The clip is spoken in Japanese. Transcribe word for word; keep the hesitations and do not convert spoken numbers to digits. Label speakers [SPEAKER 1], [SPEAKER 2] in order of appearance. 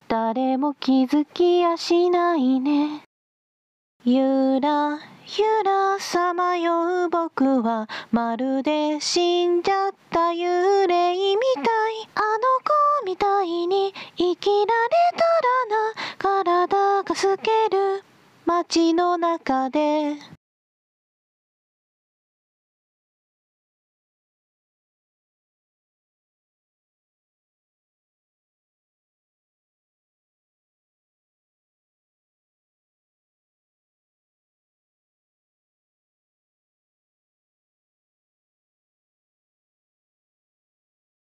[SPEAKER 1] 誰も気づきやしないね。ゆらゆらさまよう僕はまるで死んじゃった幽霊みたい。あの子みたいに生きられたらな。体が透ける街の中で